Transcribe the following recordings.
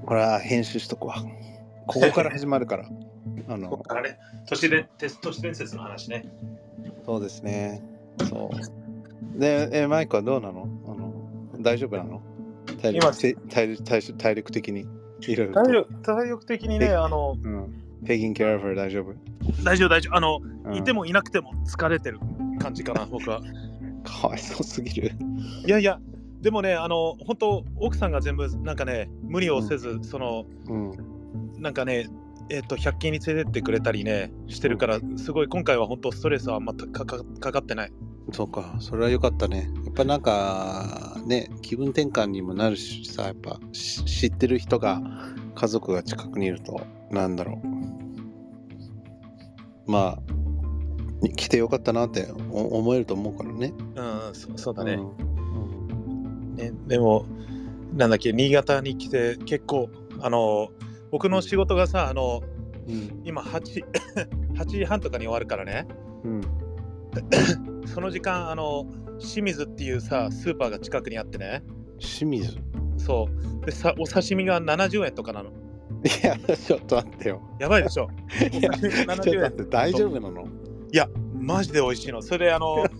これは編集しとくわ。ここから始まるから。 ここからね、都市伝説の話ね。 そうですね。そう。で、マイクはどうなの？大丈夫なの？体力的に。いろいろと。 体力的にね、 taking care of her 大丈夫？ 大丈夫。いてもいなくても疲れてる感じかな、僕は。 かわいそうすぎる。 いや、でもね、本当奥さんが全部なんかね、無理をせず、なんかね、100均に連れてってくれたりね、してるから、すごい今回は本当ストレスはあんまかかってない。 そうか、それは良かったね。やっぱなんかね、気分転換にもなるしさ、やっぱ知ってる人が、家族が近くにいると、なんだろう。まあ、来てよかったなって思えると思うからね。 そうだね。ね、でも、なんだっけ、新潟に来て結構、僕の仕事がさ、今8時半とかに終わるからね。その時間、清水っていうさ、スーパーが近くにあってね。 清水？ そう。でお刺身が70円とかなの。 いや、ちょっと待ってよ。 やばいでしょ。お刺身が70円。 ちょっと待って、大丈夫なの？ いや、マジで美味しいの。それで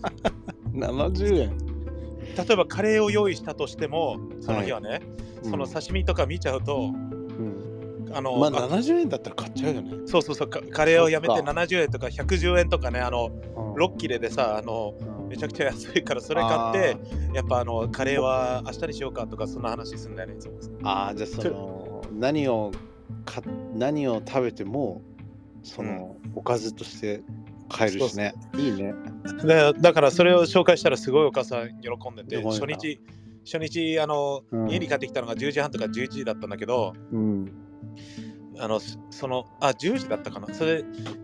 70円。 例えばカレーを用意したとしても、その日はね、その刺身とか見ちゃうと、 まあ70円だったら買っちゃうよね。 そう、カレーをやめて70円とか110円とかね、6切れでさ、めちゃくちゃ安いからそれ買って、やっぱカレーは明日にしようかとかそんな話するんだよね。 じゃあ何を食べてもおかずとして買えるしね。いいね。 だからそれを紹介したらすごいお母さん喜んでて、初日家に帰ってきたのが10時半とか11時だったんだけど、10時だったかな。それ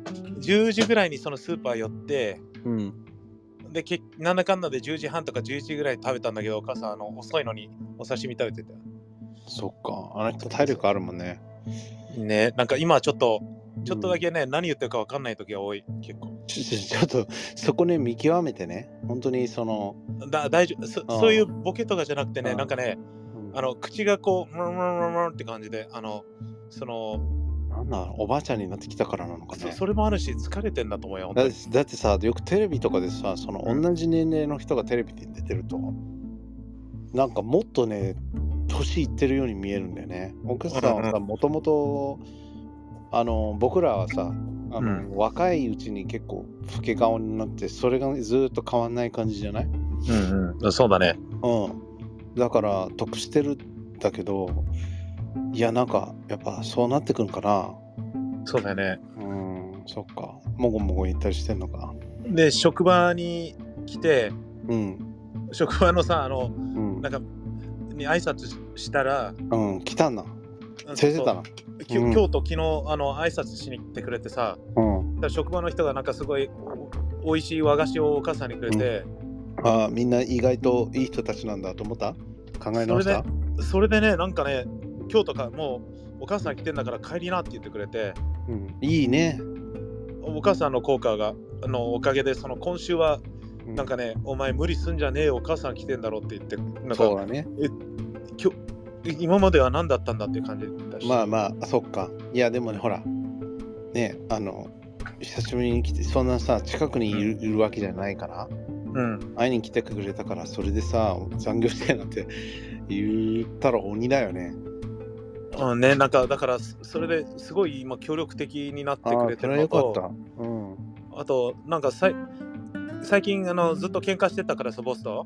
10時ぐらいにそのスーパー寄って、でなんだかんだで10時半とか11時ぐらいに食べたんだけど、お母さん遅いのにお刺身食べてた。 そっか、あの人体力あるもんね。 ね、なんか今ちょっとだけね、何言ってるか分かんない時が多い、結構。 ちょっとそこね、見極めてね、本当に大丈夫、そういうボケとかじゃなくてね、なんかね、口がこう、ムって感じで、 なんだ、おばあちゃんになってきたからなのかね。 それもあるし、疲れてんだと思うよ。 だってさ、よくテレビとかでさ、同じ年齢の人がテレビで出てると、なんかもっとね、年いってるように見えるんだよね。奥さんはさ、もともと僕らはさ、若いうちに結構老け顔になって、それがずっと変わんない感じじゃない？ そうだね。 だから得してるんだけど、いや、なんかやっぱそうなってくるかな。 そうだよね。 そっか。もごもご言ったりしてんのか。 で、職場に来て、職場のさ、なんかに挨拶したら、 来たんだ。連れてたな。 今日と昨日挨拶しに来てくれてさ、職場の人がなんかすごい美味しい和菓子をお母さんにくれて、 みんな意外といい人たちなんだと思った？考え直した？ それでね、なんかね、今日とかもうお母さん来てんだから帰りなって言ってくれて、 いいね。 お母さんの効果がおかげで今週はなんかね、お前無理すんじゃねえよ、お母さん来てんだろって言って、なんかそうだね。 今までは何だったんだっていう感じだし。 まあそっか。いやでもね、ほらね、久しぶりに来て、そんなさ近くにいるわけじゃないから、会いに来てくれたから、それでさ残業してなんて言ったら鬼だよね。 ね、なんかだからそれですごい今協力的になってくれてるのと、あとなんか最近ずっと喧嘩してたからさ、ボスと、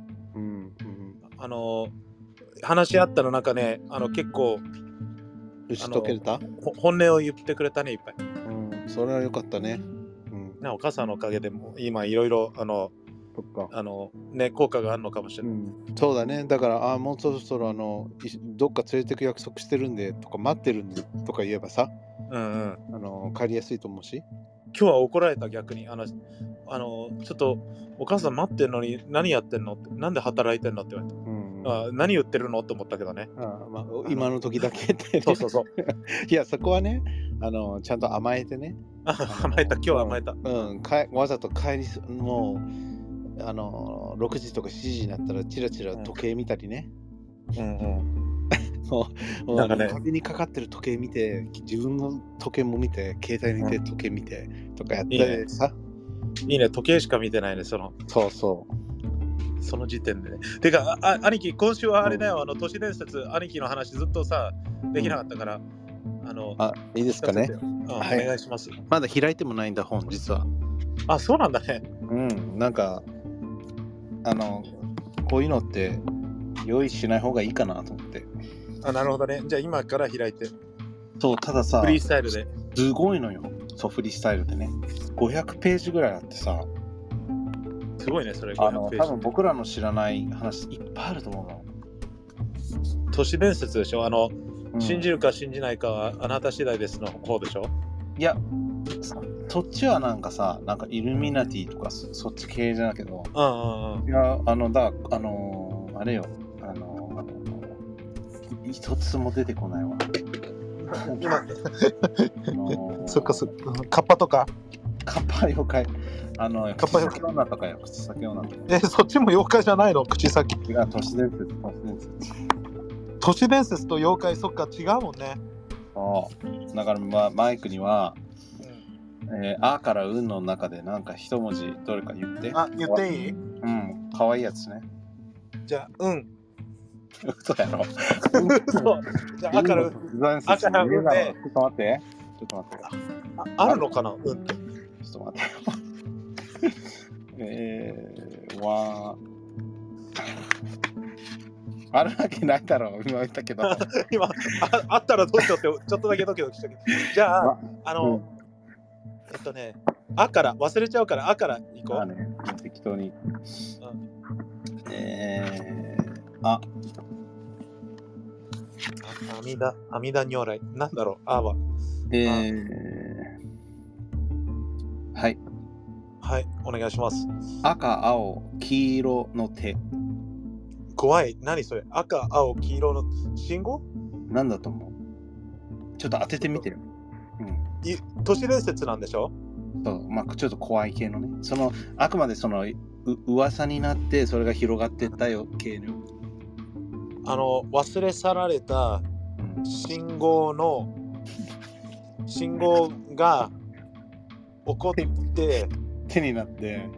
話し合ったのなんかね、結構打ち解けた？ 本音を言ってくれたね、いっぱい。 それは良かったね。 お母さんのおかげでも今いろいろね、効果があるのかもしれない。 そうだね。だからもうそろそろどっか連れてく約束してるんでとか待ってるんでとか言えばさ、帰りやすいと思うし。 今日は怒られた、逆にちょっとお母さん待ってんのに何やってんのって、なんで働いてんのって言われた。何言ってるのって思ったけどね。 今の時だけって、 ね。そういや、そこはね、ちゃんと甘えてね。 甘えた、今日は甘えた。 わざと帰りもう6時とか7時になったらチラチラ時計見たりね。 なんかね壁にかかってる時計見て、自分の時計も見て、携帯見て、時計見てとかやってさ。 いいね、時計しか見てないね、 そうそう。 その時点でね。てか、兄貴、今週はあれだよ、都市伝説、兄貴の話ずっとさ、できなかったから、 いいですかね。 お願いします。 まだ開いてもないんだ、本、実は。 あ、そうなんだね。 なんか、こういうのって用意しない方がいいかなと思って。 なるほどね。じゃあ今から開いて。 そう、たださ、 フリースタイルで。 すごいのよ。そう、フリースタイルでね。500ページぐらいあってさ。 すごいね、それ。 多分僕らの知らない話いっぱいあると思うの。 都市伝説でしょ。信じるか信じないかはあなた次第ですの方でしょ。 いや、そっちはなんかさ、なんかイルミナティとかそっち系じゃなけど。いや、あれよ。一つも出てこないわ。 そっかそっか。カッパとか。 カッパ妖怪。カッパ妖怪女とかよ。口先女とか。 そっちも妖怪じゃないの？口先。 違う、都市伝説。 都市伝説と妖怪、そっか、違うもんね。 そう。だから、マイクには、あからうんの中でなんか一文字どれか言って。 言っていい？ かわいいやつね。 じゃあ、 嘘やろ。 嘘。じゃあ、あからうん。あからうんで。 ちょっと待って。 あるのかな？って。 ちょっと待ってよ。あるわけないだろう、今言ったけど。 今、あったらどうしようって、ちょっとだけドキドキしたけど。じゃあ、あから、忘れちゃうから、あから行こう。 適当に。 阿弥陀如来。なんだろう、は。 はい。 はい、お願いします。 赤、青、黄色の手。 怖い。何それ？赤、青、黄色の信号？ なんだと思う？ちょっと当ててみてよ。 都市伝説なんでしょ？ そう、ちょっと怖い系のね。あくまで噂になってそれが広がってったよ系の。 忘れ去られた信号が起こって手になって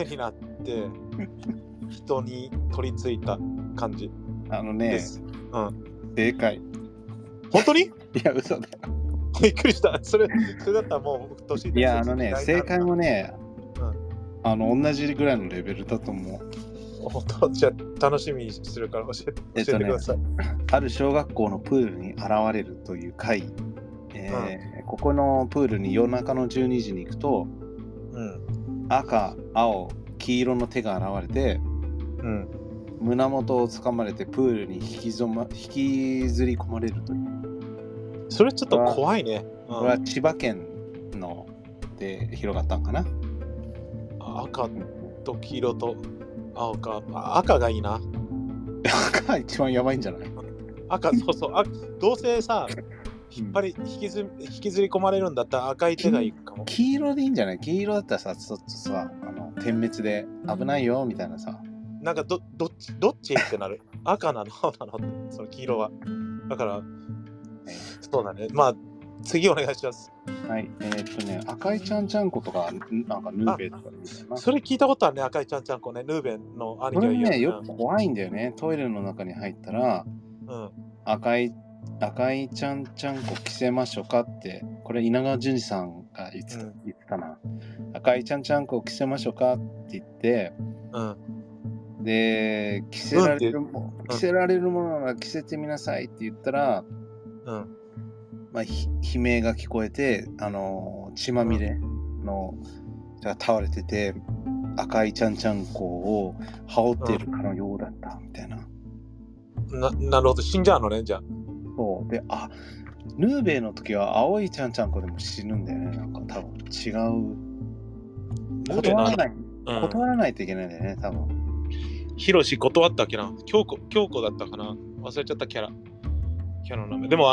人に取り付いた感じです。 正解。 本当に？ いや、嘘だよ。 びっくりした。それだったらもう都市伝説。 いや、正解もね、同じぐらいのレベルだと思う。 本当？じゃあ楽しみにするから教えてください。 ある小学校のプールに現れるという回、ここのプールに夜中の12時に行くと、赤、青、黄色の手が現れて、胸元を掴まれてプールに引きずり込まれるという。 それちょっと怖いね。 これは千葉県で広がったんかな。 赤と黄色と青か。赤がいいな。 赤が一番やばいんじゃない？ 赤、そう。どうせさ、引きずり込まれるんだったら赤い手がいいかも。 黄色でいいんじゃない？黄色だったらさ、ちょっとさ、点滅で危ないよみたいなさ。 なんかどっちってなる？赤なの青なの？その黄色は。だから、そうだね。次お願いします。 はい。赤いちゃんちゃんことか、なんかヌーベとかみたいな。 それ聞いたことあるね、赤いちゃんちゃんこね。ヌーベの兄貴が言う。 これね、よく怖いんだよね。トイレの中に入ったら、赤いちゃんちゃんこ着せましょうかって、これ稲川淳二さんが言ってたな。赤いちゃんちゃんこ着せましょうかって言って、で、着せられるものなら着せてみなさいって言ったら、悲鳴が聞こえて、血まみれの、倒れてて、赤いちゃんちゃんこを羽織っているかのようだったみたいな。 なるほど、死んじゃうのね、じゃあ。 そうで、ヌーベイの時は青いちゃんちゃんこでも死ぬんだよね。なんか多分違う。断らないといけないんだよね、多分。 ヒロシ断ったっけな。京子だったかな。忘れちゃったキャラの名前。でも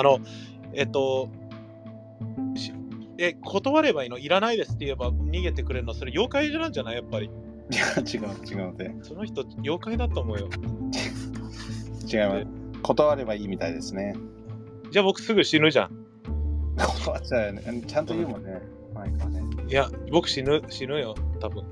断ればいいの？いらないですって言えば逃げてくれるの？それ妖怪なんじゃない？やっぱり。 いや、違うで。 その人妖怪だと思うよ。 違います。 断ればいいみたいですね。 じゃあ僕すぐ死ぬじゃん。 断っちゃうよね。ちゃんと言うもんね。マイクはね。 いや、僕死ぬよ、多分。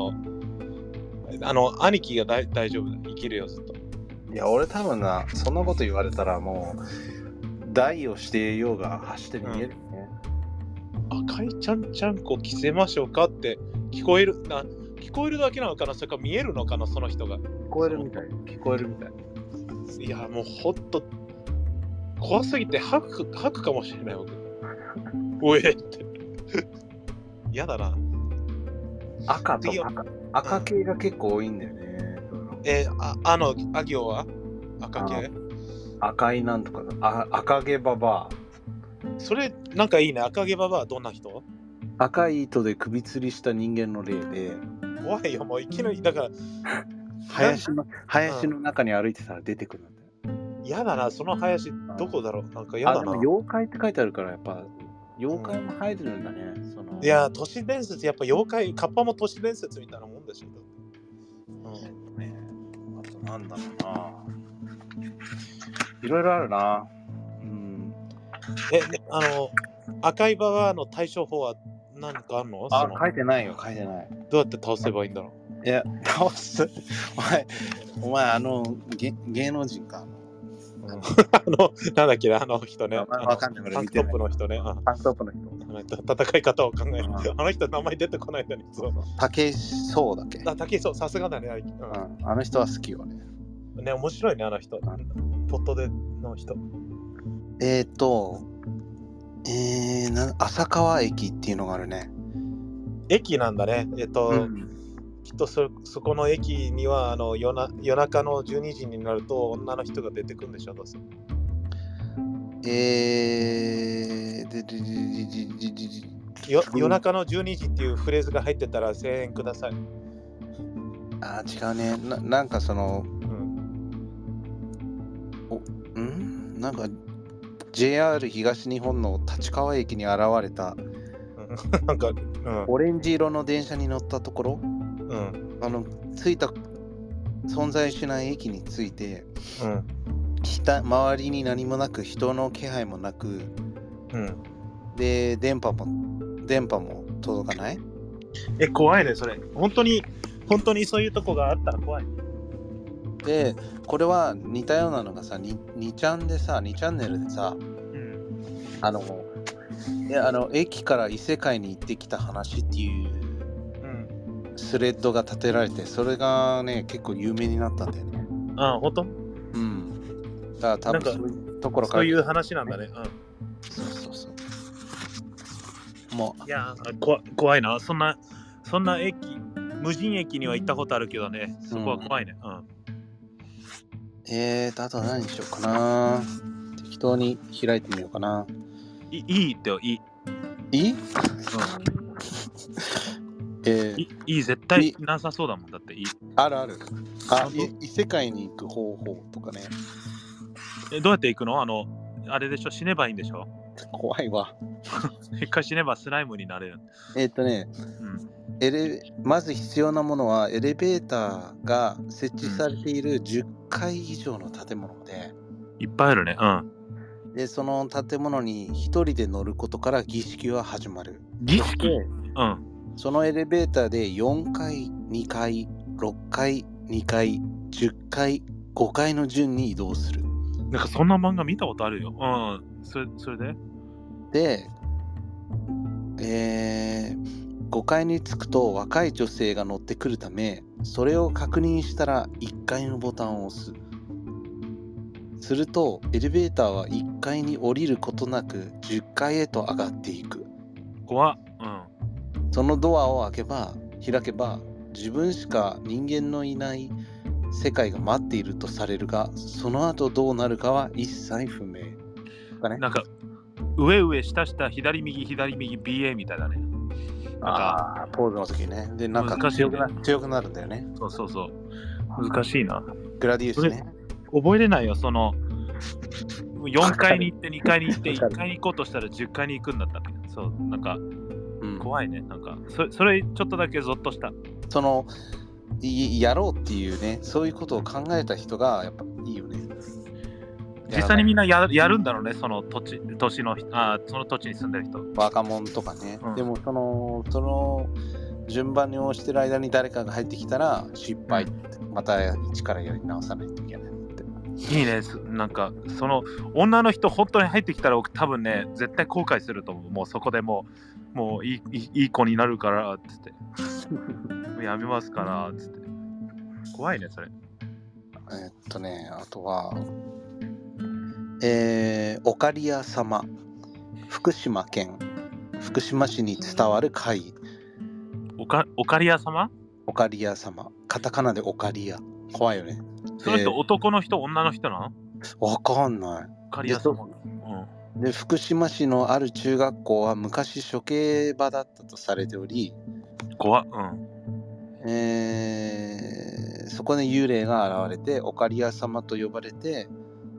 兄貴が大丈夫だ。生きるよ、ずっと。 いや、俺多分な、そんなこと言われたらもう、代をしていようが走って逃げるね。 赤いちゃんちゃんこ着せましょうかって聞こえるだけなのかな、それか見えるのかな、その人が。 聞こえるみたい。 いや、もうほんと、怖すぎて吐くかもしれない、僕。おえって。嫌だな。 赤系が結構多いんだよね。 あ行は赤系？ 赤いなんとかだ。赤毛ババア。 それ、なんかいいね。赤毛ババアはどんな人？ 赤い糸で首吊りした人間の霊で。 怖いよ、もういきなり、だから。 林の中に歩いてたら出てくるんだよ。 嫌だな、その林、どこだろう？なんか嫌だな。 妖怪って書いてあるから、やっぱ、妖怪も入ってるんだね。 いや、都市伝説、やっぱ妖怪、カッパも都市伝説みたいなもんでしょ。 あとなんだろうな。いろいろあるな。 赤いババアの対処法は何かあるの？ 書いてない。どうやって倒せばいいんだろう。いや、倒す。お前、芸能人か。 なんだっけ、あの人ね。 わかんない。 タンクトップの人ね。 タンクトップの人。 戦い方を考える。あの人、名前出てこないんだね。 武井壮だっけ。 武井壮、さすがだね。 あの人は好きよね。 ね、面白いね、あの人。ポットでの人。 浅川駅っていうのがあるね。 駅なんだね。きっとそこの駅には夜中の12時になると女の人が出てくるんでしょ、どうせ。夜中の12時っていうフレーズが入ってたら1000円ください。 違うね。なんかその、なんか JR 東日本の立川駅に現れたなんか、 オレンジ色の電車に乗ったところ、存在しない駅に着いて、周りに何もなく人の気配もなく、で電波も届かない。 怖いねそれ。本当にそういうとこがあったら怖い。 でこれは似たようなのがさ、2チャンネルでさ、駅から異世界に行ってきた話っていうスレッドが立てられて、それがね結構有名になったんだよね。 本当？ だから多分そういうところから、 そういう話なんだね。 そうもう、 いや怖いな。そんな駅、無人駅には行ったことあるけどね、そこは怖いね。 あと何にしようかな。適当に開いてみようかな。 いいってよ、いい。 いい？ 絶対なさそうだもん。だっていい。 ある。異世界に行く方法とかね。 どうやって行くの？あれでしょ、死ねばいいんでしょ。 怖いわ。 一回死ねばスライムになれる。 まず必要なものはエレベーターが設置されている10階以上の建物で、 いっぱいあるね。 でその建物に一人で乗ることから儀式は始まる。 儀式？ そのエレベーターで4階、2階、6階、2階、10階、5階の順に移動する。 なんかそんな漫画見たことあるよ。それで？ で、5階に着くと若い女性が乗ってくるため、それを確認したら1階のボタンを押す。するとエレベーターは1階に降りることなく10階へと上がっていく。 怖っ。 そのドアを開けば自分しか人間のいない世界が待っているとされるが、その後どうなるかは一切不明。 なんか上下左右 BA みたいだね。 ポーズの時ね。でなんか強くなるんだよね。 そう難しいな。 グラディウスね。 覚えれないよ。その4階に行って2階に行って1階に行こうとしたら10階に行くんだったね。そうなんか怖いね。なんかそれちょっとだけゾッとした。 そのやろうっていうね、そういうことを考えた人がやっぱいいよね。 実際にみんなやるんだろうね、その土地のその土地に住んでる人。 若者とかね。でもその順番に応じてる間に誰かが入ってきたら失敗って、また一からやり直さないといけないって。 いいね。なんかその女の人本当に入ってきたら多分ね絶対後悔すると思う。もうそこでもういい子になるからっつってやめますからっつって。怖いねそれ。 あとはオカリア様、福島市に伝わる怪異。 オカリア様？ オカリア様、カタカナでオカリア。怖いよね。 その人、男の人、女の人なの？ わかんない。 オカリア様。 で、福島市のある中学校は昔処刑場だったとされており、 怖っ。 そこに幽霊が現れてオカリア様と呼ばれて、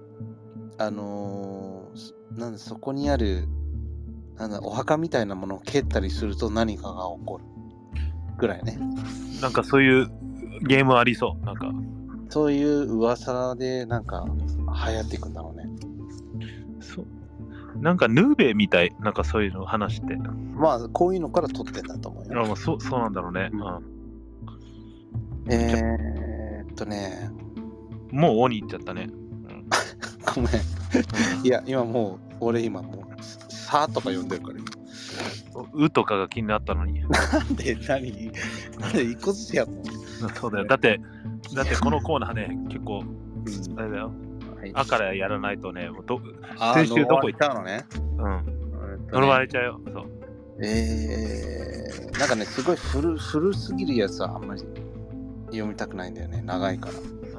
そこにあるお墓みたいなものを蹴ったりすると何かが起こるぐらいね。 なんかそういうゲームありそう。なんかそういう噂でなんか流行っていくんだろうね。 そう。なんかヌーベみたい、なんかそういうの話って。 まあこういうのから撮ってんだと思うよ。 そうなんだろうね。もう鬼行っちゃったね。 ごめん。いや今もう俺もうさーとか呼んでるからうとかが気になったのに。 なんで一個ずつやるの？ そうだよ。だってこのコーナーね結構あれだよ。あからやらないとね、先週どこ行ったのね。呪われちゃうよ。そう。 なんかねすごい古すぎるやつはあんまり読みたくないんだよね。長いから。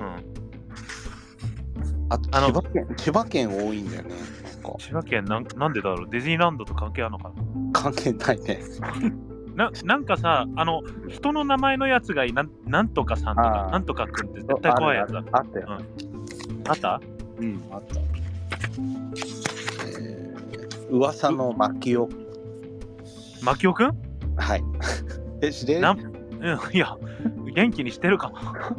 あと千葉県多いんだよね。 千葉県なんでだろう。ディズニーランドと関係あるのかな？ 関係ないね。 なんかさ、人の名前のやつがなんとかさんとかなんとかくんって絶対怖いやつだ。 あったよ。 あった？ あった。噂のマキオ。 マキオくん？ はい。知れる？ いや、元気にしてるかも。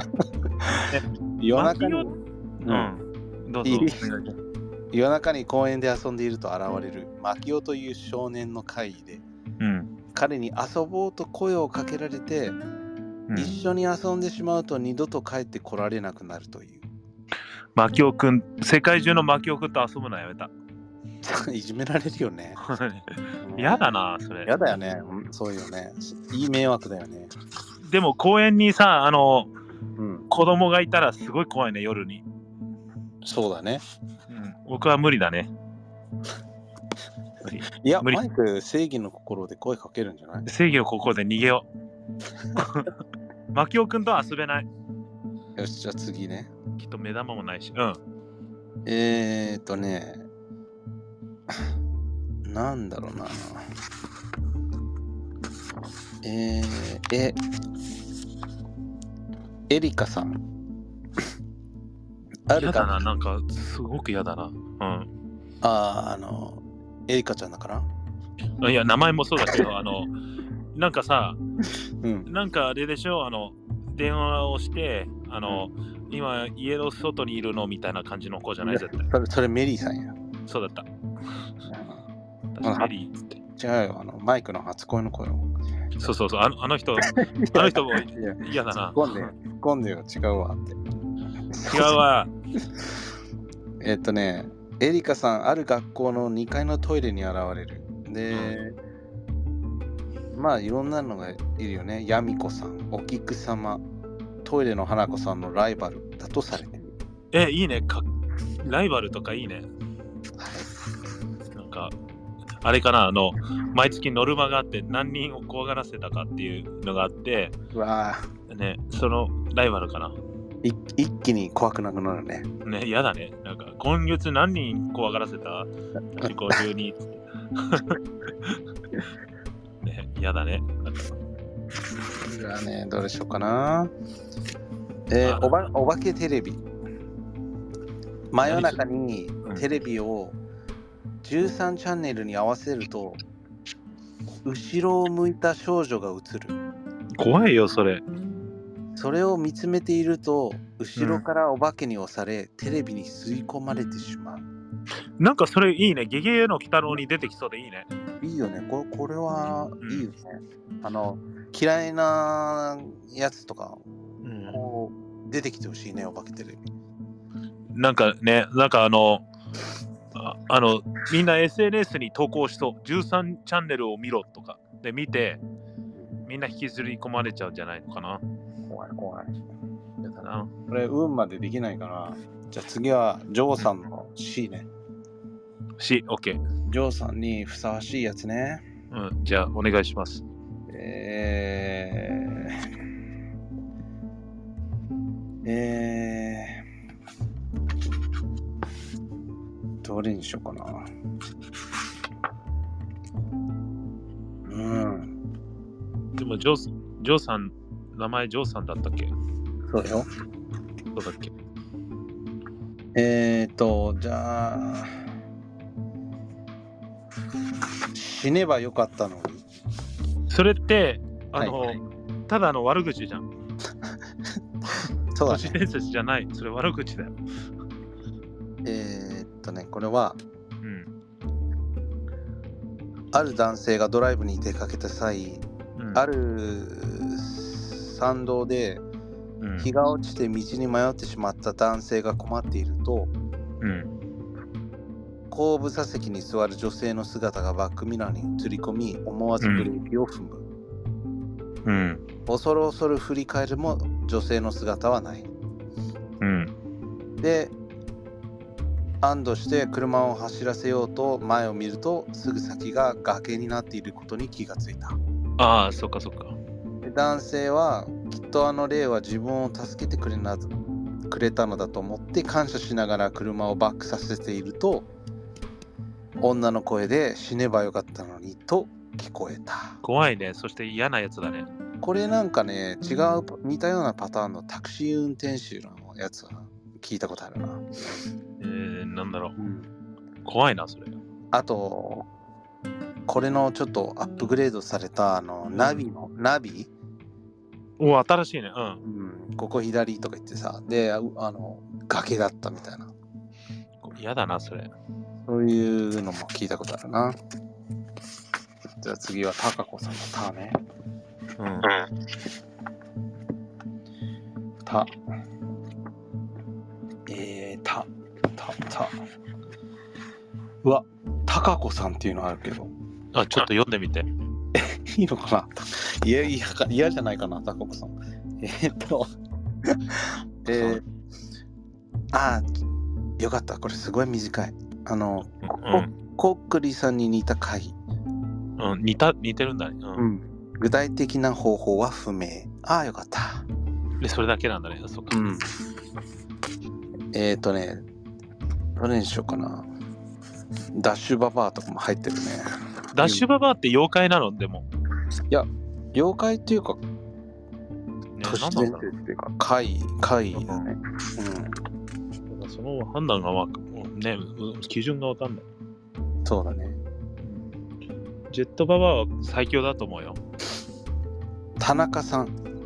夜中にどうぞ。 夜中に公園で遊んでいると現れるマキオという少年の怪異で、彼に遊ぼうと声をかけられて、一緒に遊んでしまうと二度と帰ってこられなくなるという。 マキオくん、世界中のマキオくんと遊ぶのやめた。 いじめられるよね。 やだな、それ。 やだよね、そういうのね。いい迷惑だよね。 でも公園にさ、子供がいたらすごい怖いね、夜に。 そうだね。 僕は無理だね。 いや、マイク、正義の心で声かけるんじゃない？ 正義の心で逃げよう。マキオくんとは遊べない。 よし、じゃあ次ね。 きっと目玉もないし。 なんだろうな。エリカさん。 嫌だな、なんかすごく嫌だな。 エリカちゃんだから？ いや、名前もそうだけど、なんかさ、なんかあれでしょ、電話をして、今家の外にいるのみたいな感じの子じゃない？絶対。 それメリーさんや。 そうだった。メリーって。 違うよ、マイクの初恋の声を。 そう、あの人も嫌だな。 突っ込んでよ、違うわって。 違うわ。 エリカさん、ある学校の2階のトイレに現れる。で、まあいろんなのがいるよね。ヤミコさん、お菊様、トイレの花子さんのライバルだとされてる。 いいね。ライバルとかいいね。なんか、あれかな、毎月ノルマがあって何人を怖がらせたかっていうのがあって、ね、そのライバルかな。 一気に怖くなくなるね。 ね、やだね。なんか、今月何人怖がらせた？ 52 って。ね、やだね。 じゃあね、どうでしょうかな。お化けテレビ。真夜中にテレビを13チャンネルに合わせると、後ろを向いた少女が映る。 怖いよ、それ。 それを見つめていると、後ろからお化けに押され、テレビに吸い込まれてしまう。 なんかそれいいね。ゲゲゲの鬼太郎に出てきそうでいいね。 いいよね。これはいいよね。嫌いなやつとか、こう出てきてほしいね、お化けテレビ。 なんかね、なんかみんな SNS に投稿しそう。13チャンネルを見ろとかで見て、みんな引きずり込まれちゃうんじゃないのかな。 怖い怖い。 やだな。 これ運までできないから、じゃあ次はジョーさんの C ね。 C、OK。 ジョーさんにふさわしいやつね。 じゃあお願いします。 どれにしようかな。 でもジョーさん、名前ジョーさんだったっけ？ そうよ。 そうだっけ？ じゃあ死ねばよかったのに。 それってはいただの悪口じゃん。 そうだ都市伝説じゃない。それ悪口だよ。 これは、ある男性がドライブに出かけた際、ある山道で日が落ちて道に迷ってしまった男性が困っていると、後部座席に座る女性の姿がバックミラーに映り込み、思わずブレーキを踏む。恐る恐る振り返るも女性の姿はない。で、安堵して車を走らせようと前を見ると、すぐ先が崖になっていることに気がついた。 ああ、そっかそっか。 で、男性はきっとあの霊は自分を助けてくれたのだと思って感謝しながら車をバックさせていると、女の声で死ねばよかったのにと聞こえた。 怖いね。そして嫌なやつだね。 これなんかね、似たようなパターンのタクシー運転手のやつは聞いたことあるな。 なんだろう。怖いな、それ。あと、これのちょっとアップグレードされたナビ。 新しいね。 ここ左とか言ってさ、で、崖だったみたいな。 嫌だな、それ。そういうのも聞いたことあるな。じゃあ次はタカコさんのタね。タ。うわ、タカコさんっていうのあるけど。 ちょっと読んでみて。 いいのかな。嫌じゃないかな、タカコさん。よかった。これすごい短い。コックリさんに似た回。 似てるんだね。 具体的な方法は不明。よかった。 で、それだけなんだね。そっか。 どれにしようかな。ダッシュババアとかも入ってるね。 ダッシュババアって妖怪なの？でも。 いや、妖怪っていうか、都市伝説っていうか、怪だね。 その判断が基準がわかんない。 そうだね。 ジェットババアは最強だと思うよ。 田中さん。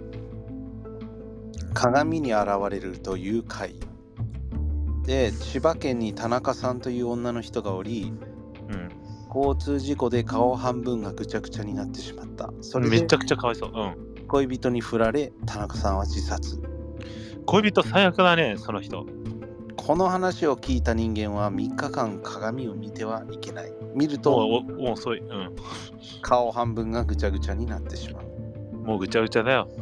鏡に現れるという回で、千葉県に田中さんという女の人がおり、交通事故で顔半分がぐちゃぐちゃになってしまった。それでめちゃくちゃかわいそう。 恋人に振られ、田中さんは自殺。 恋人最悪だね、その人。 この話を聞いた人間は3日間鏡を見てはいけない。見ると遅い。 顔半分がぐちゃぐちゃになってしまう。 もうぐちゃぐちゃだよ。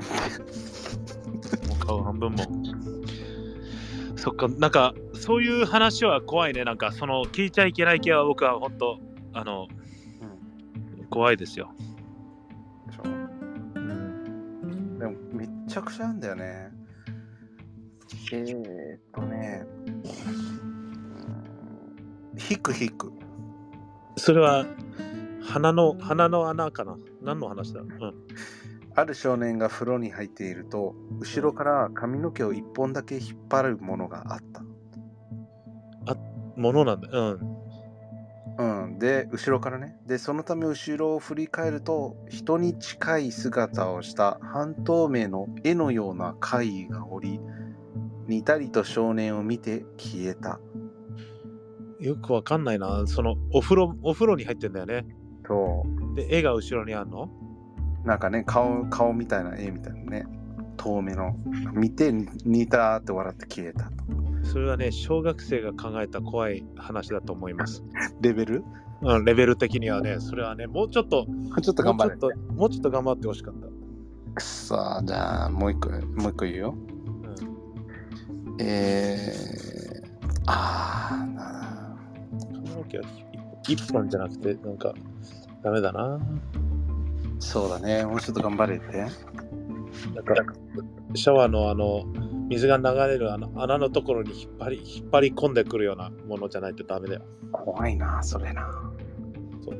もう顔半分も。そっか、なんかそういう話は怖いね。なんかその聞いちゃいけない系は僕は本当怖いですよ。 でしょ。でもめっちゃくちゃなんだよね。ヒク。 それは鼻の穴かな。何の話だ？ ある少年が風呂に入っていると、後ろから髪の毛を一本だけ引っ張るものがあった。 ものなんだ。 うん、で後ろからね。でそのため後ろを振り返ると、人に近い姿をした半透明の絵のような怪異がおり、にたりと少年を見て消えた。 よくわかんないな。そのお風呂に入ってんだよね。 そで絵が後ろにあるの？ う。なんかね、顔みたいな絵みたいなね。透明の見て似たって笑って消えたと。 それはね、小学生が考えた怖い話だと思います。 レベル？ うん、レベル的にはね、それはね、もうちょっと頑張れ。 もうちょっと頑張ってほしかった。 くそ、じゃあもう一個言うよ。 うん、髪の毛は一本じゃなくて、なんかダメだな。 そうだね、もうちょっと頑張れて。 だからシャワーの水が流れる穴のところに引っ張り込んでくるようなものじゃないとダメだよ。 怖いな、それな。 そう。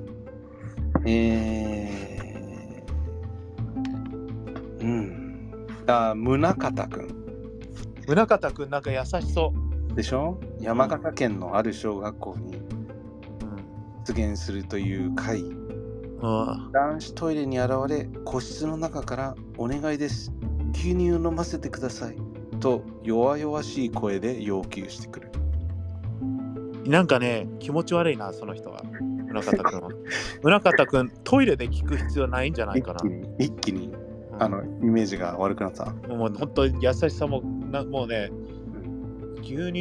宗像くん。 宗像くんなんか優しそう。 でしょ？山形県のある小学校に出現するという怪異。男子トイレに現れ、個室の中からお願いです。牛乳を飲ませてください。と弱々しい声で要求してくる。 なんかね、気持ち悪いな、その人は。宗像くんは。宗像くん、トイレで聞く必要ないんじゃないかな。 一気に、イメージが悪くなった。 もう本当に優しさももうね、牛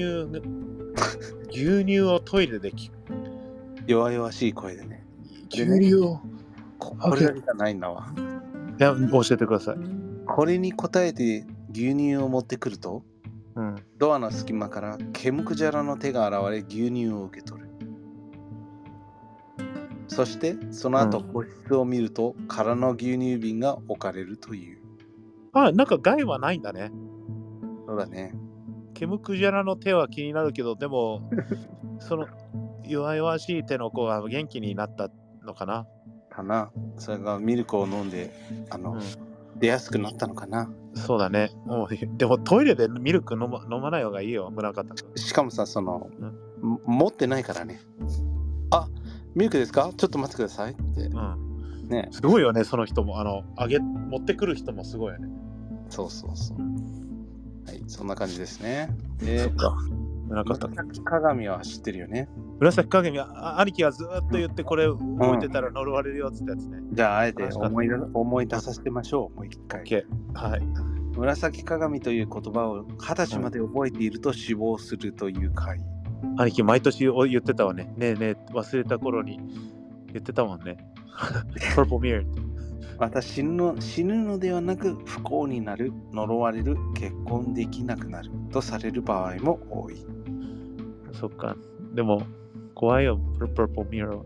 乳をトイレで聞く。 弱々しい声でね。 牛乳を。 これだけじゃないんだわ。 いや、教えてください。 これに答えて牛乳を持ってくると、ドアの隙間からケムクジャラの手が現れ牛乳を受け取る。そしてその後個室を見ると空の牛乳瓶が置かれるという。 なんか害はないんだね。 そうだね。 ケムクジャラの手は気になるけど、でもその弱々しい手の子が元気になったのかな。 それがミルクを飲んで出やすくなったのかな。 そうだね。でもトイレでミルク飲まない方がいいよ、宗像。 しかもさ、持ってないからね。ミルクですか？ちょっと待ってくださいって。ね。 すごいよね、その人も持ってくる人もすごいよね。 そう。はい、そんな感じですね。 そっか。 紫鏡は知ってるよね。 紫鏡は兄貴がずっと言って、これ置いてたら呪われるよってやつね。 じゃああえて思い出させてましょう。もう一回。 はい。 紫鏡という言葉を20歳まで覚えていると死亡するという回。 兄貴毎年言ってたわね。ねえ忘れた頃に言ってたもんね。Purple Mirror。 また死ぬのではなく不幸になる、呪われる、結婚できなくなるとされる場合も多い。 そっか。でも怖いよ、Purple Mirror。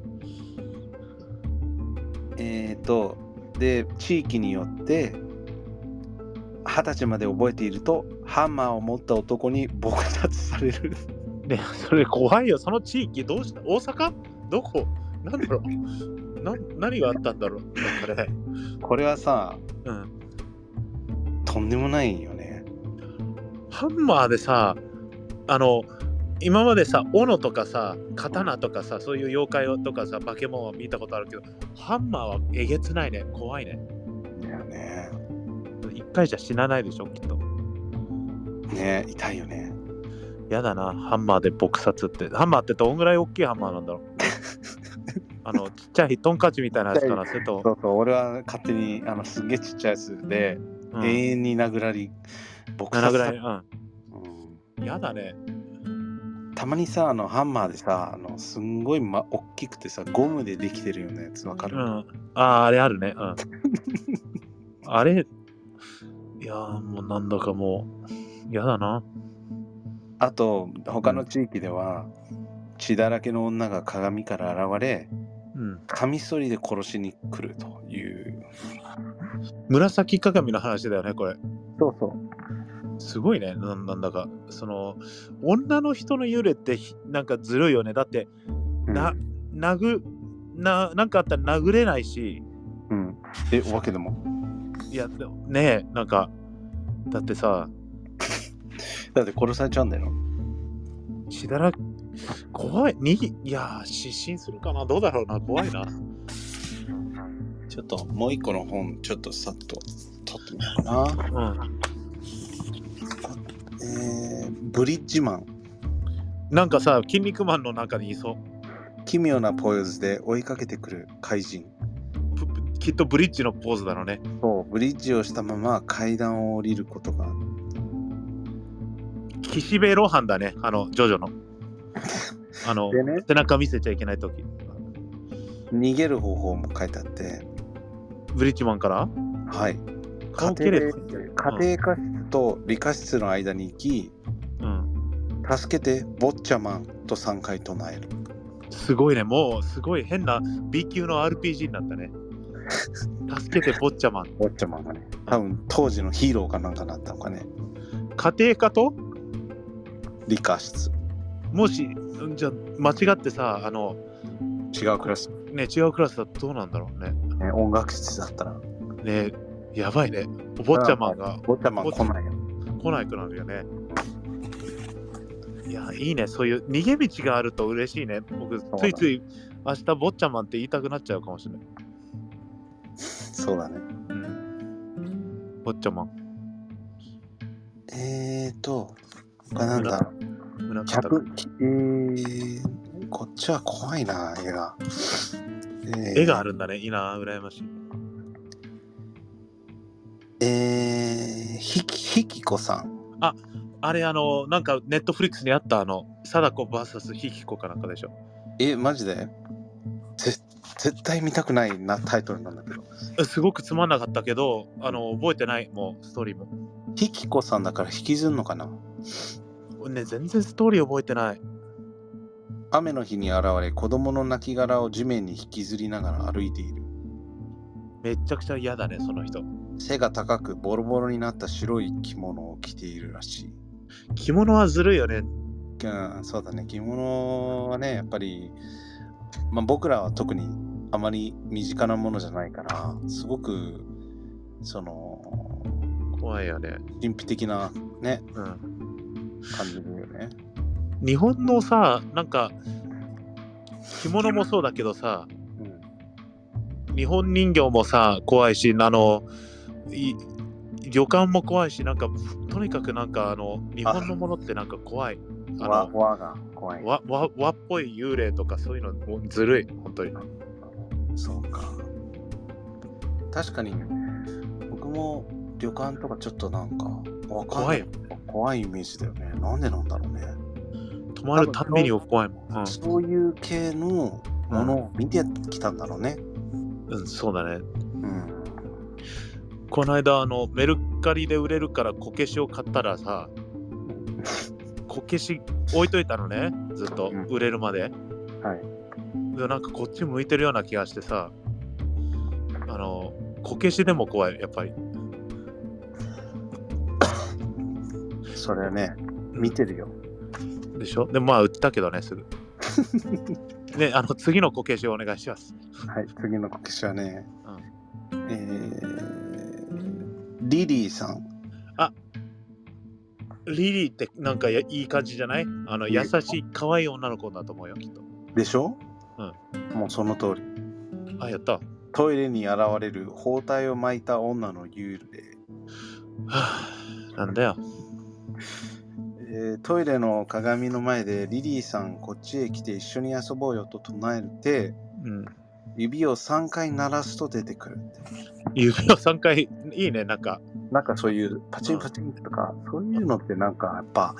で地域によって20歳まで覚えているとハンマーを持った男に撲殺される。 ね、それ怖いよ。その地域どうした？大阪？どこ？なんだろう。何があったんだろう。 これはさ、とんでもないよね。 ハンマーでさ、今までさ、斧とかさ、刀とかさ、そういう妖怪とかさ、化け物を見たことあるけど、ハンマーはえげつないね。怖いね。 いやね。 一回じゃ死なないでしょ、きっと。 ね、痛いよね。 やだな、ハンマーで撲殺って。ハンマーってどんぐらい大きいハンマーなんだろう。ちっちゃいトンカチみたいなやつかな。 そう、俺は勝手にすんげえちっちゃいやつで、永遠に殴られ撲殺される。やだね。 たまにさ、ハンマーでさ、すんごい、大きくてさ、ゴムでできてるようなやつわかる？ あれあるね。あれ、いやもうなんだかもう、やだな。 あと、他の地域では、血だらけの女が鏡から現れ、カミソリで殺しに来るという。 紫鏡の話だよね、これ。 そう。 すごいね。なんだか、女の人の幽霊ってなんかずるいよね。だって、なんかあったら殴れないし。 わけでも。 いや、ねえ、なんか、だってさ、 だって殺されちゃうんだよ。 血だらけ、 怖い。いやー、失神するかな。どうだろうな。怖いな。 ちょっともう一個の本、ちょっとさっと取ってみようかな。ブリッジマン。 なんかさ、筋肉マンの中にいそう。 奇妙なポーズで追いかけてくる怪人。 きっとブリッジのポーズだろうね。 そう、ブリッジをしたまま階段を降りることが。 岸辺露伴だね、ジョジョの。ね、背中見せちゃいけないとき。 逃げる方法も書いてあって。 ブリッジマンから？ はい。家庭科室と理科室の間に行き、助けてボッチャマンと3回唱える。 すごいね、もうすごい変な B 級の RPG になったね。助けてボッチャマン。 ボッチャマンがね、多分当時のヒーローかなんかなったのかね。 家庭科と理科室。 もし、じゃあ間違ってさ、 違うクラス。 ね、違うクラスだとどうなんだろうね。 音楽室だったら。 ね、やばいね。ボッチャマンが。 ボッチャマン来ないよ。 来ないくなるよね。いや、いいね。そういう逃げ道があると嬉しいね。僕、ついつい明日ボッチャマンって言いたくなっちゃうかもしれない。 そうだね。 ボッチャマン。 なんだろう。こっちは怖いな、絵が。 絵があるんだね。いいな、羨ましい。ひきこさん。 あれなんかネットフリックスにあった貞子 VS ひきこかなんかでしょ。 マジで絶対見たくないなタイトルなんだけど。 すごくつまんなかったけど、覚えてない、もうストーリーも。 ひきこさんだから引きずんのかな。 ね、全然ストーリー覚えてない。 雨の日に現れ、子供の亡骸を地面に引きずりながら歩いている。 めちゃくちゃ嫌だね、その人。 背が高くボロボロになった白い着物を着ているらしい。 着物はずるいよね。 そうだね、着物はね、やっぱり、僕らは特にあまり身近なものじゃないから、すごく怖いよね。 神秘的なね、感じだよね。 日本のさ、なんか着物もそうだけどさ、日本人形もさ怖いし、旅館も怖いし、なんかとにかくなんか日本のものってなんか怖い。 和が怖い。 和っぽい幽霊とかそういうのもずるい、本当に。 そうか。確かに僕も旅館とかちょっとなんか怖いイメージだよね。なんでなんだろうね。 泊まるたびに怖いもん。 そういう系のものを見てきたんだろうね。 そうだね。この間メルカリで売れるからこけしを買ったらさ、こけし置いといたのね、ずっと売れるまで。なんかこっち向いてるような気がしてさ、こけしでも怖い、やっぱり。 それね、見てるよ。 でしょ。でも売ったけどね、すぐ。ね、次のこけしをお願いします。 はい、次のこけしはね、リリーさん。 リリーってなんかいい感じじゃない？優しい可愛い女の子だと思うよ、きっと。 でしょ？もうその通り。 やった。 トイレに現れる包帯を巻いた女の幽霊。 なんだよ。 トイレの鏡の前でリリーさんこっちへ来て一緒に遊ぼうよと唱えて、指を3回鳴らすと出てくるって。 指を3回いいね。なんかそういうパチンパチンとか、そういうのってなんかやっぱ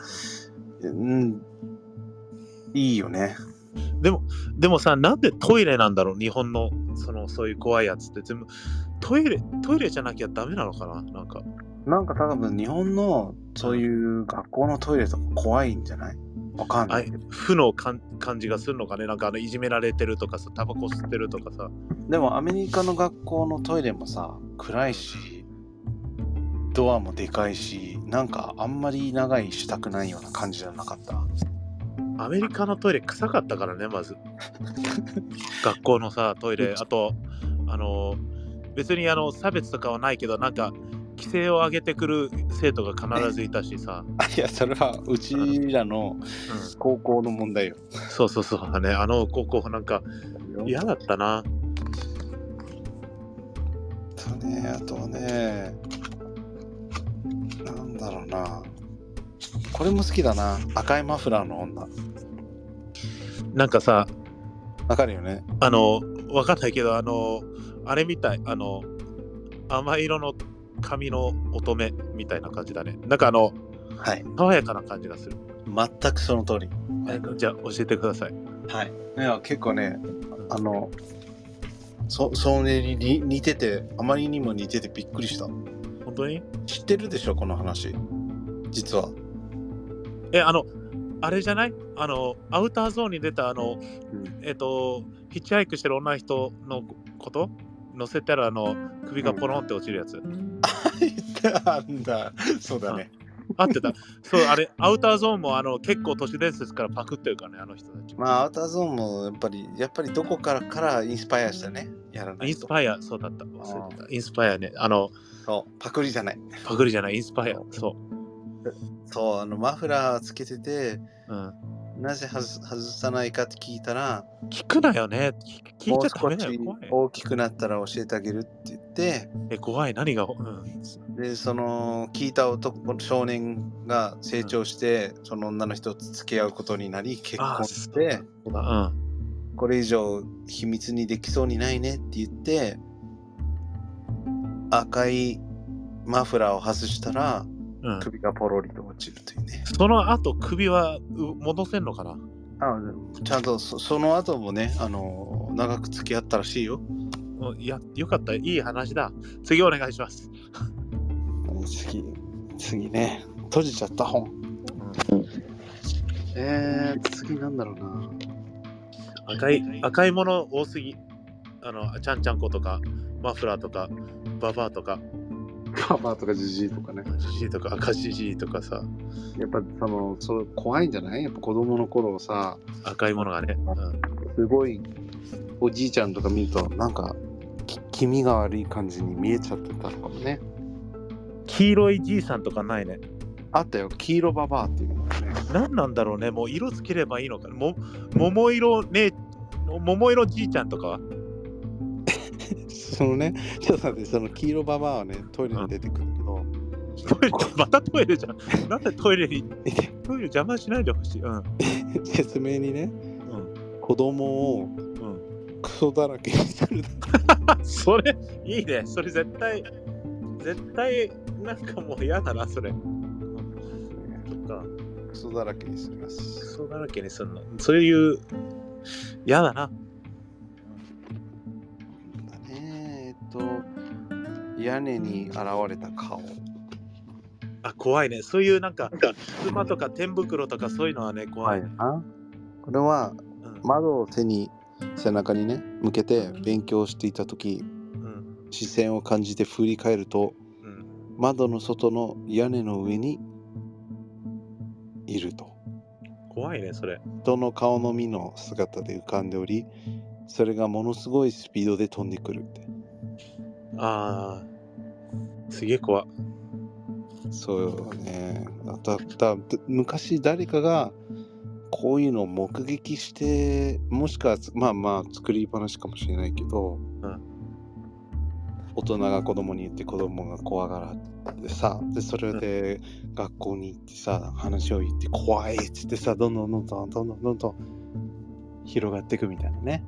いいよね。 でもさ、なんでトイレなんだろう、日本のそういう怖いやつって全部トイレじゃなきゃダメなのかな。なんか多分日本のそういう学校のトイレとか怖いんじゃない？わかんない。 負の感じがするのかね。なんかいじめられてるとかさ、タバコ吸ってるとかさ。 でもアメリカの学校のトイレもさ、暗いしドアもでかいし、なんかあんまり長居したくないような感じじゃなかった？ アメリカのトイレ臭かったからね、まず。学校のさトイレ。あと別に差別とかはないけど、なんか規制を上げてくる生徒が必ずいたしさ。 いや、それはうちらの高校の問題よ。 そうそうそうね。高校なんか嫌だったな。 あとはね、なんだろうな。これも好きだな。赤いマフラーの女。 なんかさ、 わかるよね。 わかんないけど、あれみたい、甘色の髪の乙女みたいな感じだね。なんかはい、 爽やかな感じがする。 全くその通り。 じゃあ教えてください。 はい。いや、結構ね、それに似てて、あまりにも似ててびっくりした。 本当に？ 知ってるでしょ、この話。実は。 あれじゃない？アウターゾーンに出たヒッチハイクしてる女の人のこと乗せたら首がポロンって落ちるやつ。 なんだ。そうだね。 合ってた。そう、あれ、アウターゾーンも結構都市伝説からパクってるからね、あの人たち。 まあ、アウターゾーンもやっぱりどこからインスパイアしたね。やらないと。 インスパイア、そうだった。忘れてた。インスパイアね。 そう、パクリじゃない。 パクリじゃない、インスパイア。そう。 そう、マフラーつけてて、なぜ外さないかって聞いたら、 聞くなよね。聞いちゃダメだよ。 もう少し大きくなったら教えてあげるって言って、 怖い、何が、 で、その聞いた少年が成長して、その女の人と付き合うことになり、結婚して、これ以上秘密にできそうにないねって言って、赤いマフラーを外したら、首がポロリと落ちるというね。 その後首は戻せんのかな？ ちゃんとその後もね、長く付き合ったらしいよ。 いや、よかった。いい話だ。次お願いします。 次ね。閉じちゃった本。次なんだろうな。 赤いもの多すぎ。ちゃんちゃんことか、マフラーとか、ババアとか。 ババアとかジジイとかね。 ジジイとか赤ジジイとかさ。 やっぱそう怖いんじゃない？やっぱ子供の頃さ。 赤いものがね。 すごいおじいちゃんとか見るとなんか気味が悪い感じに見えちゃってたのかもね。 黄色いじいさんとかないね。 あったよ、黄色ババアっていうのがね。 何なんだろうね。もう色つければいいのか。桃色じいちゃんとかはそのね、ちょっと待って、その黄色ババアはね、トイレに出てくるけど、 またトイレじゃん。なんでトイレ邪魔しないでほしい。 説明にね、子供をクソだらけにする。 それいいね。それ絶対なんかもう嫌だな、それ。とかクソだらけにします。 クソだらけにするの。そういう嫌だな。 屋根に現れた顔。 怖いね。そういうなんか馬とか天袋とかそういうのはね、怖いね。 これは窓を背中にね向けて勉強していた時、視線を感じて振り返ると、窓の外の屋根の上にいると。 怖いね、それ。 人の顔のみの姿で浮かんでおり、それがものすごいスピードで飛んでくるって。 すげえ怖。 そうね。昔誰かがこういうのを目撃して、もしくはまあ作り話かもしれないけど、大人が子供に言って子供が怖がらってさ、でそれで学校に行ってさ、話を言って怖いっつってさ、どんどん広がっていくみたいなね。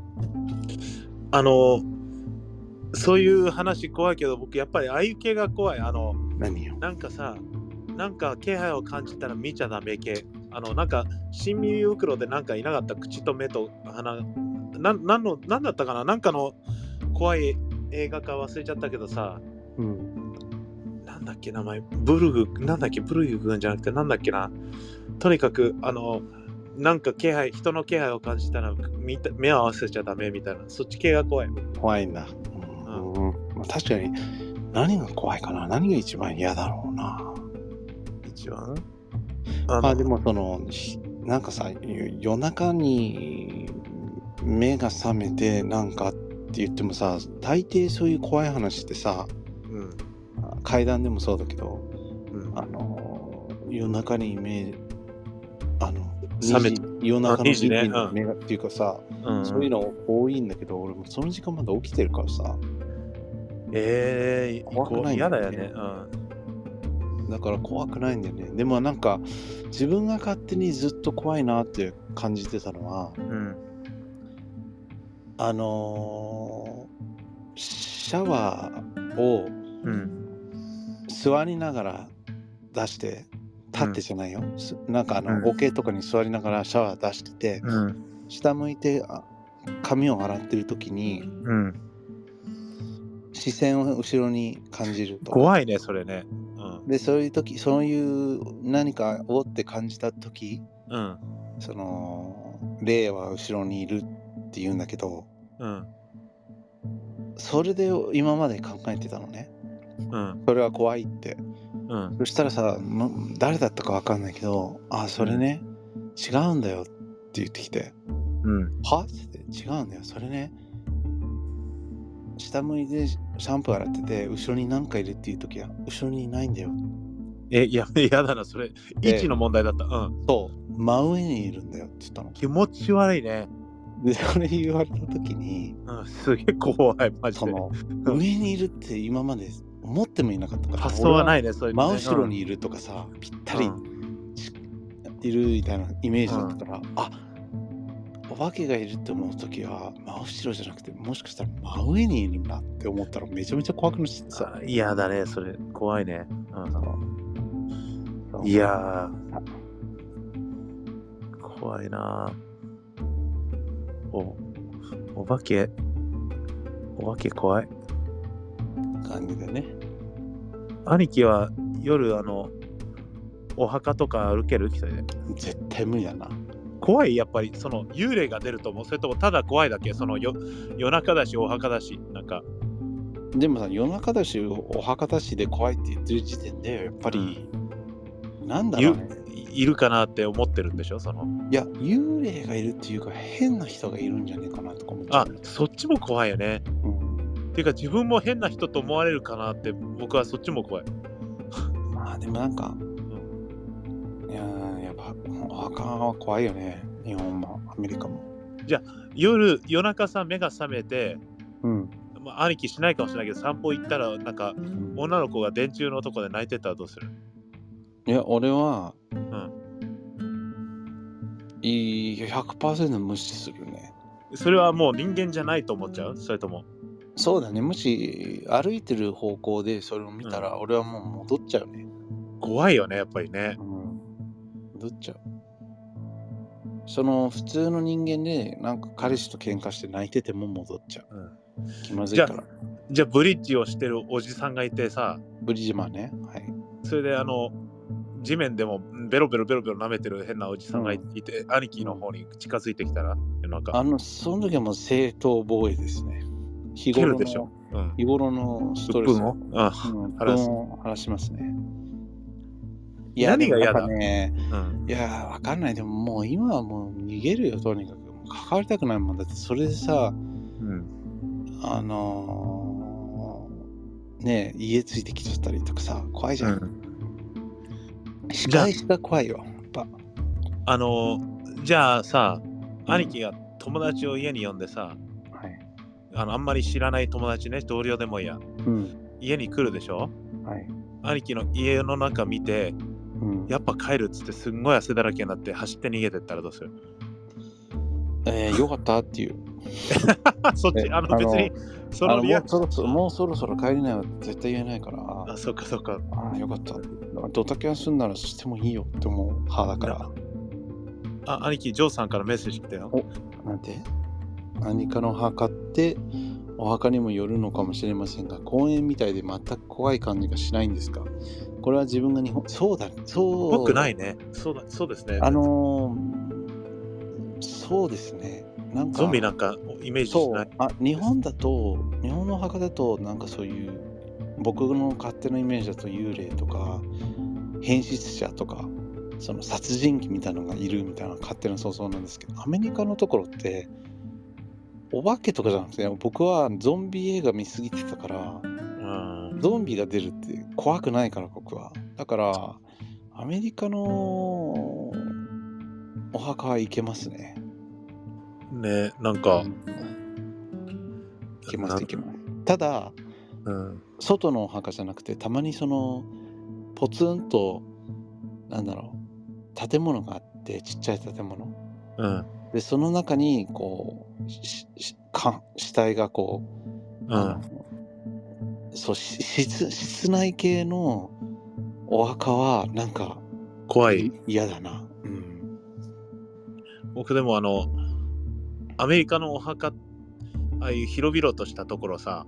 そういう話怖いけど、僕やっぱりああいう系が怖い。 何よ。 なんかさ、なんか気配を感じたら見ちゃダメ系。なんか新耳袋でなんかいなかった？口と目と鼻。なんだったかな。なんかの怖い映画か忘れちゃったけどさ。なんだっけ名前。ブルグ君じゃなくてなんだっけな。とにかくなんか人の気配を感じたら目を合わせちゃダメみたいな。そっち系が怖い。 怖いんだ。確かに何が怖いかな。何が一番嫌だろうな。 一番でもなんかさ、夜中に目が覚めてなんかって言ってもさ、大抵そういう怖い話ってさ、 階段でもそうだけど、 うん、 夜中に冷め夜中の 2 2時時ね。 に目がっていうかさ、 うんうん。 そういうの多いんだけど、俺もその時間まで起きてるからさ、怖くないんだよね。 嫌だよね。 だから怖くないんだよね。でもなんか、自分が勝手にずっと怖いなって感じてたのは、 うん。 シャワーをうん。 座りながら出して、立ってじゃないよ。なんかうん。 桶とかに座りながらシャワー出してて、 うん。 下向いて髪を洗ってる時に、 うん。 視線を後ろに感じると。 怖いね、それね。 で、そういう時、そういう何かをって感じた時、 うん。 霊は後ろにいるって言うんだけど、 うん。 それで今まで考えてたのね。 うん。 それは怖いって。 うん。 そしたらさ、誰だったかわかんないけど、それね、違うんだよって言ってきて、 うん。 はって違うんだよ。それね、下向いてシャンプー洗ってて、後ろに何かいるっていう時は、後ろにいないんだよ。 嫌だな、それ。位置の問題だった。 そう、真上にいるんだよって言ったの。 気持ち悪いね。 で、それ言われた時に、 すげえ怖い、マジで。 上にいるって今まで思ってもいなかったから、 発想はないね、そういうのね。 真後ろにいるとかさ、ぴったりいるみたいなイメージだったから、お化けがいるって思う時は真後ろじゃなくて、もしかしたら真上にいるんだって思ったらめちゃめちゃ怖くなっちゃってさ。 嫌だね、それ。怖いね。いやー、怖いな。お化け怖い。 感じでね。 兄貴は夜お墓とか歩ける？一人で。 絶対無理だな。 怖い？やっぱりその幽霊が出ると思う？それともただ怖いだけ？その夜中だしお墓だし、なんか。 でもさ、夜中だしお墓だしで怖いって言ってる時点でやっぱり、なんだろうね、 いるかなって思ってるんでしょ？ いや、幽霊がいるっていうか変な人がいるんじゃねえかなとか思っちゃう。 そっちも怖いよね。っていうか自分も変な人と思われるかなって、僕はそっちも怖い。 まあでもなんか、いややっぱお墓は怖いよね。日本もアメリカも。 じゃあ夜中さ目が覚めて、兄貴しないかもしれないけど散歩行ったらなんか、女の子が電柱のとこで泣いてたらどうする？ いや、俺は、100% 無視するね。 それはもう人間じゃないと思っちゃう？それとも？ そうだね。もし歩いてる方向でそれを見たら、俺はもう戻っちゃうね。 怖いよね、やっぱりね。 戻っちゃう。普通の人間でなんか彼氏と喧嘩して泣いてても戻っちゃう。気まずいから。 じゃあブリッジをしてるおじさんがいてさ、 ブリッジマンね。はい。 それで地面でもベロベロ舐めてる変なおじさんがいて、兄貴の方に近づいてきたら、 その時はもう正当防衛ですね。日頃のストレスを晴らしますね。いや、 何が嫌だ？ いや、わかんない。でももう今はもう逃げるよ、とにかく。関わりたくないもんだって、それでさ、家ついてきちゃったりとかさ、怖いじゃん。視界が怖いよ、やっぱ。 じゃあさ、兄貴が友達を家に呼んでさ、あんまり知らない友達ね、同僚でもいいや、家に来るでしょ？兄貴の家の中見て、やっぱ帰るっつってすんごい汗だらけになって走って逃げてったらどうする？ よかったっていう。 そっち、別にそのリアクションもうそろそろ帰りなよって絶対言えないから。 そっか。 よかった。ドタキャンすんならしてもいいよって思う派だから。 兄貴、ジョーさんからメッセージ来たよ。 なんて？何かの墓ってお墓にもよるのかもしれませんが、公園みたいで全く怖い感じがしないんですか？これは自分がそう僕ないね。そうですね。 そうですね。なんかゾンビなんかイメージしない。 日本の墓だとなんかそういう僕の勝手なイメージだと幽霊とか変質者とかその殺人鬼みたいなのがいるみたいな勝手な想像なんですけど、アメリカのところってお化けとかじゃなくて、僕はゾンビ映画見すぎてたから、 ゾンビが出るって怖くないから僕は。だからアメリカのお墓は行けますね。 ね、なんか、 行けます。ただ、外のお墓じゃなくてたまにそのポツンとなんだろう建物があってちっちゃい建物、でその中にこう死体がこう、そう室内系のお墓はなんか怖い。 嫌だな。 僕でもアメリカのお墓、ああいう広々としたところさ、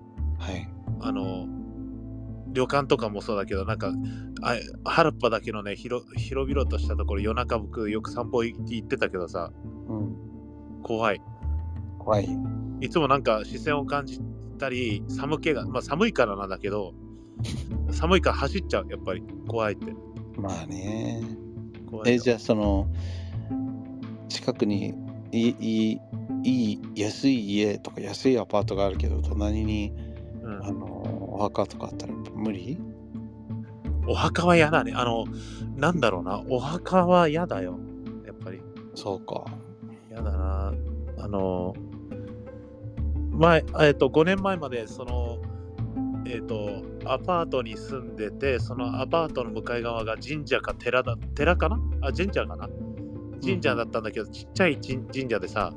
旅館とかもそうだけど、なんか原っぱだけのね広々としたところ、夜中僕よく散歩行ってたけどさ、怖い。いつもなんか視線を感じたり、寒気が、まあ寒いからなんだけど、寒いから走っちゃう、やっぱり怖いって。 まあね。じゃあその近くにいい安い家とか安いアパートがあるけど隣に、お墓とかあったら無理？ お墓は嫌だね。なんだろうな、お墓は嫌だよ、やっぱり。 そうか。 嫌だな。前、5年前までそのアパートに住んでて、そのアパートの向かい側が神社か寺かな、神社かな、神社だったんだけど、ちっちゃい神社でさ、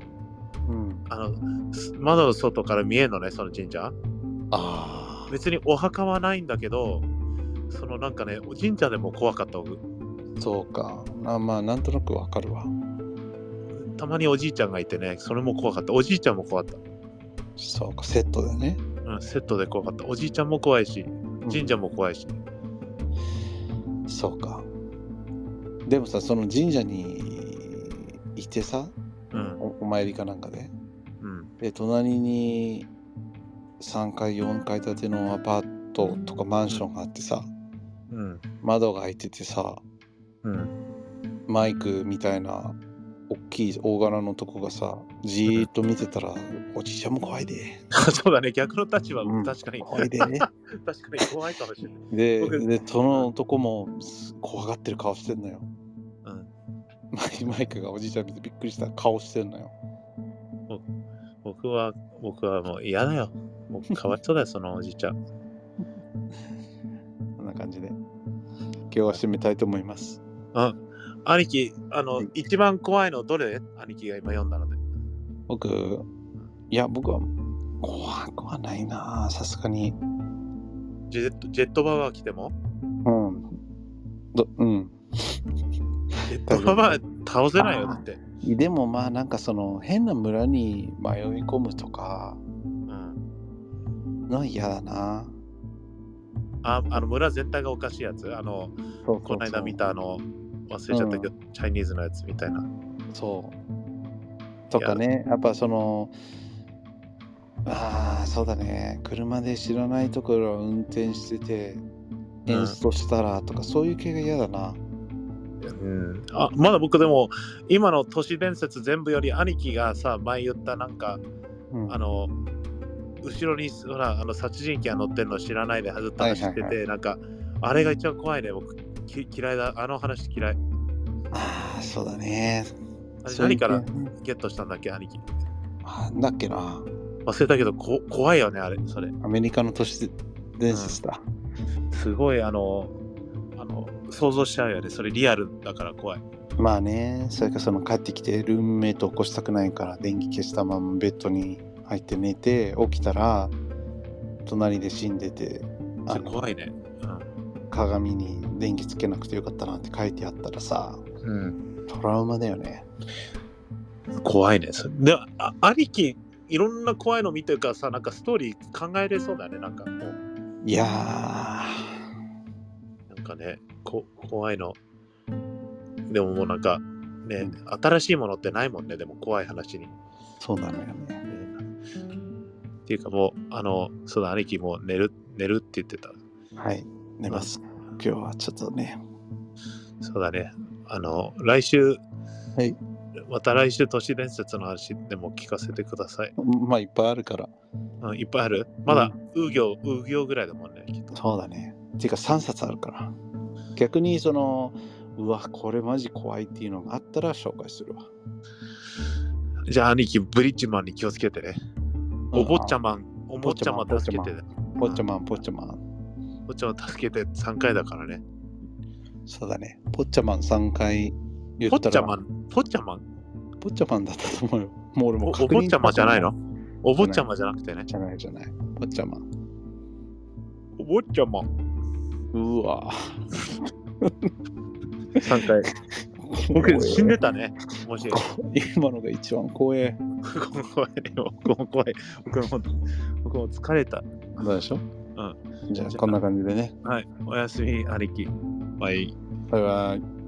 窓の外から見えるのね、その神社。別にお墓はないんだけど、そのなんかね、神社でも怖かった。 そうか。まあなんとなくわかるわ。 たまにおじいちゃんがいてね、それも怖かった。おじいちゃんも怖かった。 そうか、セットだね。 セットで怖かった。おじいちゃんも怖いし、神社も怖いし。 そうか。でもさ、その神社にいてさ、お参りかなんかで、で隣に3階4階建てのアパートとかマンションがあってさ、窓が開いててさ、マイクみたいな大きい大柄のとこがさ、じーっと見てたら、おじいちゃんも怖いで。 そうだね、逆の立場も確かに、 怖いでね。 確かに怖いかもしれない。 で、その男も怖がってる顔してんのよ。マイクがおじいちゃん見てびっくりした顔してんのよ。 僕はもう嫌だよ。もうかわいそうだよ、そのおじいちゃん。 こんな感じで、今日は締めたいと思います。 兄貴、一番怖いのどれ？兄貴が今読んだので。 僕は怖くはないな、さすがに。 ジェットババア来ても？ジェットババア倒せないよ、だって。 でもまあなんかその変な村に迷い込むとかの嫌だな。 村全体がおかしいやつ、この間見た忘れちゃったけど、チャイニーズのやつみたいな。そうとかね、やっぱそのそうだね、車で知らないところを運転しててエンストしたらとか、そういう系が嫌だな。 まだ僕でも今の都市伝説全部より兄貴がさ前言ったなんか、後ろにほら殺人鬼が乗ってるの知らないでずっと走ってて、なんかあれが一番怖いね。僕嫌いだ、あの話嫌い。 そうだね。 あれ何からゲットしたんだっけ、兄貴。 だっけな、 忘れたけど怖いよね、あれ。それアメリカの都市伝説だ。 すごい想像しちゃうよね。それリアルだから怖い。 まあね、それかその帰ってきてルームメイト起こしたくないから電気消したままベッドに入って寝て、起きたら隣で死んでて、 怖いね。 鏡に電気つけなくてよかったなって書いてあったらさ、トラウマだよね。 怖いね。で、兄貴いろんな怖いの見てるからさ、なんかストーリー考えれそうだね。なんかもう、 いやなんかね、怖いの。でももうなんかね、新しいものってないもんね。でも怖い話に。 そうなのよね。 っていうかもうそうだ、兄貴もう寝るって言ってた。 はい、寝ます。今日はちょっとね。 そうだね。来週、 はい。 また来週都市伝説の話でも聞かせてください。 まあいっぱいあるから。 うん、いっぱいある。まだウ行ぐらいだもんね、きっと。 そうだね。ていうか3冊あるから。逆にうわ、これマジ怖いっていうのがあったら紹介するわ。 じゃあ兄貴、ブリッジマンに気をつけてね。お坊ちゃま助けてね。 ぽっちゃまん。 ぽっちゃま助けて3回だからね。 そうだね。ぽっちゃまん3回言ったら。 ぽっちゃまんだったと思うよ。もう俺もお坊ちゃまじゃないの？お坊ちゃまじゃなくてね。 じゃない。ぽっちゃま。 お坊ちゃま。 うわ。 3回。僕死んでたね。もし。 今のが一番怖い。 僕も疲れた。 そうでしょ？ うん。 じゃあこんな感じでね。 はい。おやすみ、兄貴。バイ。 バイバイ。